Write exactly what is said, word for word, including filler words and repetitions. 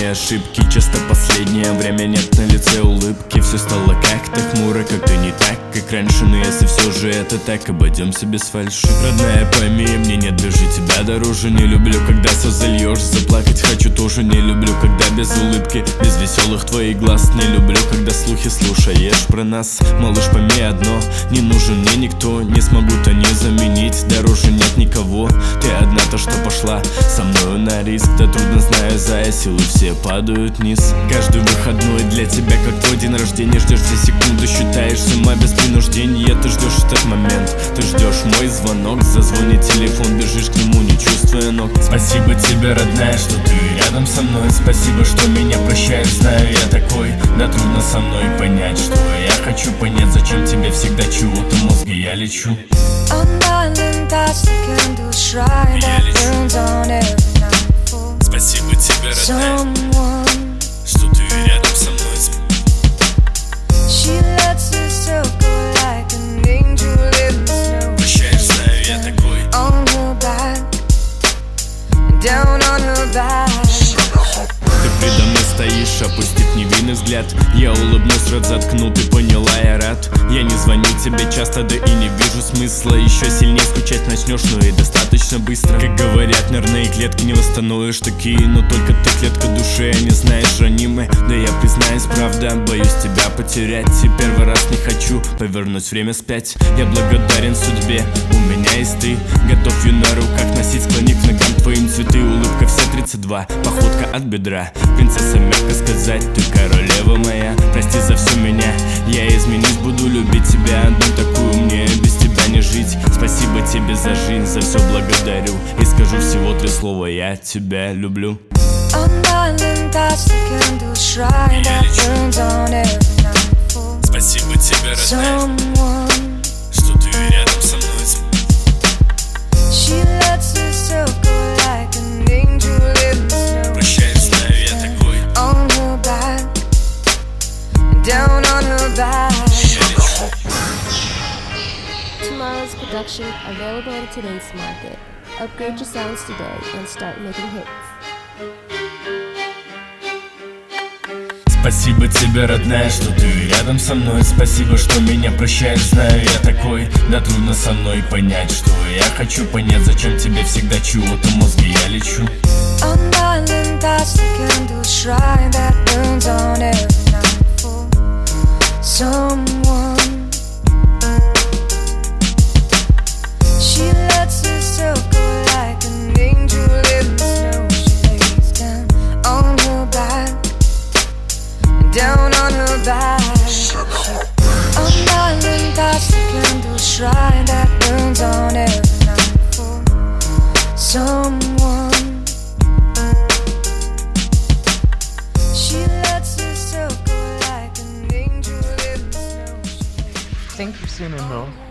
мои ошибки. Часто последнее время нет на лице улыбки. Все стало как-то хмуро, как-то не так, как раньше. Но если все же это так, обойдемся без фальши. Родная, пойми, мне нет ближе тебя дороже. Не люблю, когда все зальешь, заплакать хочу тоже. Не люблю, когда без улыбки, без веселых твоих глаз. Не люблю, когда слухи слушаешь про нас. Малыш, пойми одно, не нужен мне никто. Не смогу-то не заменить, дороже нет никого. Ты одна то, что пошла со мною на риск. Да трудно, знаю, зая, силы все падают вниз. Каждый выходной для тебя как твой день рождения. Ждешь все секунды, считаешь с ума без принуждения. Ты ждешь этот момент, ты ждешь мой звонок. Зазвонит телефон, бежишь к нему, не чувствуя ног. Спасибо тебе, родная, что ты рядом со мной. Спасибо, что меня прощаешь, знаю, я такой. Да трудно со мной понять, что я хочу понять. Зачем тебе всегда чего-то мозга, я лечу. Я лечу. Спасибо тебе, родная, что ты рядом со мной. Прощаешь, знаю, я такой. Ты предо мной стоишь, опустив невинный взгляд. Я улыбнусь, рот заткну, ты поняла, я рад. Я не звоню тебе часто, да и не вижу смысла. Еще сильнее скучать начнешь, но и достаточно быстро. Как говорят, нервные клетки не восстановишь такие. Но только ты клетка души, а не знаешь ранимой. Да я признаюсь, правда, боюсь тебя потерять. И первый раз не хочу повернуть время вспять. Я благодарен судьбе, у меня есть ты. Готов ее на руках носить, склонив к ногам твоим цветы. Улыбка все тридцать два, походка от бедра. Принцесса, мягко сказать, ты королева моя. Прости за все меня, я изменюсь, буду любить тебя одну такую. Мне без тебя не жить. Спасибо тебе за жизнь, за все благодарю. И скажу всего три слова: я тебя люблю. Я лечу. Спасибо тебе, родная, что ты рядом со мной. Прощаешь, знаю, я такой. Tomorrow's production available in today's market. Upgrade your sounds today and start making hits. Спасибо тебе, родная, что ты рядом со мной. Спасибо, что меня прощаешь, знаю, я такой. Да трудно со мной понять, что я хочу понять. Зачем тебе всегда чего-то мозга, я лечу. Down on her back, a million thoughts, a candle shrine that burns on every night for someone. She lets herself go like an angel in the snow. Thank you, Cinnamon.